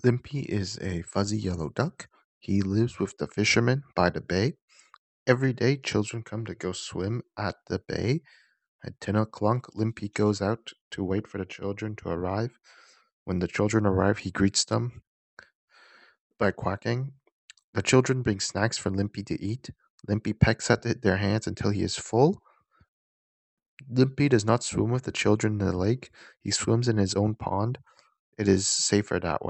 Limpy is a fuzzy yellow duck. He lives with the fishermen by the bay. Every day, children come to go swim at the bay. At 10 o'clock, Limpy goes out to wait for the children to arrive. When the children arrive, he greets them by quacking. The children bring snacks for Limpy to eat. Limpy pecks at their hands until he is full. Limpy does not swim with the children in the lake. He swims in his own pond. It is safer that way.